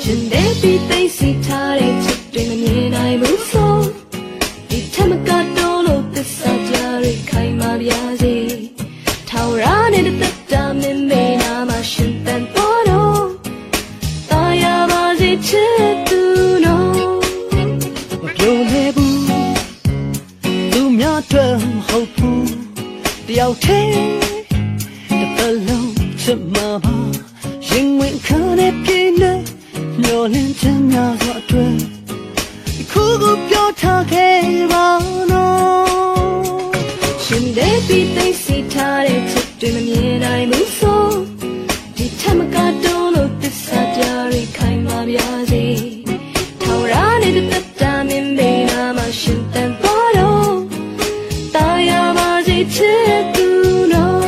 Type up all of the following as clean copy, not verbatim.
ရှင်တဲ့ပြီးသိစီထားတဲ့ချစ်တွေမမြင်နိုင်ဘူးဆိုဒီထမကတော့လို့သစ္စာကြရိခိုင်မာပြစေထောင်ရနေတဲ့တက်တာမင်းမေနာမှာရှင်တန်ပေါ်တော့တာယာပါစေချစ်သူနော်မပြောလဲဘူးသူများတွေ့မဟုတ်ဘူးတယောက်တည်းတစ်ပတ်လုံးချစ်မှာပါရင်ဝင်ခါနဲ့ပြင်းနေမျောလင်းချင်များစွာအတွက်ခုခုပြောထားခဲ့ပါနော်ရှင်တဲ့ပြီးသိစီထားတဲ့ချစ်တွေမမြင်နိုင်ဘူးဆိုဒီထမကတော့လို့သစ္စာကြရိခိုင်မာပြစေထောင်ရနေတဲ့တက်တာမင်းမေနာမှာရှင်တန်ပေါ်တော့တာယာပါစေချစ်သူနော်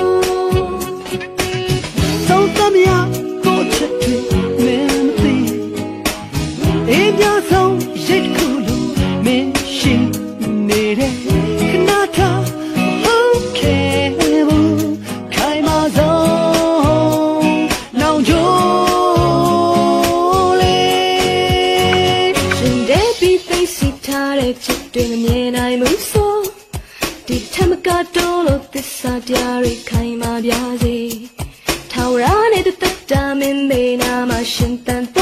သုံးသမယကိုချစ်တွေမင်းသိအေးပြဆုံးရိတ်ခုလို့မင်းရှိနေတဲ့ခဏထားဟုတ်ခဲ့ဘူးခိုင်မာဆုံးနောင်ကြိုးလေးရှင်တဲ့ပြီးသိစီထားတဲ့ချစ်တွေမမြင်နိုင်ဘူးဆိုဒီထမကတော့လို့သစ္စာတရားတွေခိုင်မာပြစေထောင်ရနေတဲ့တက်တာမင်းမေနာမှာရှင်တန်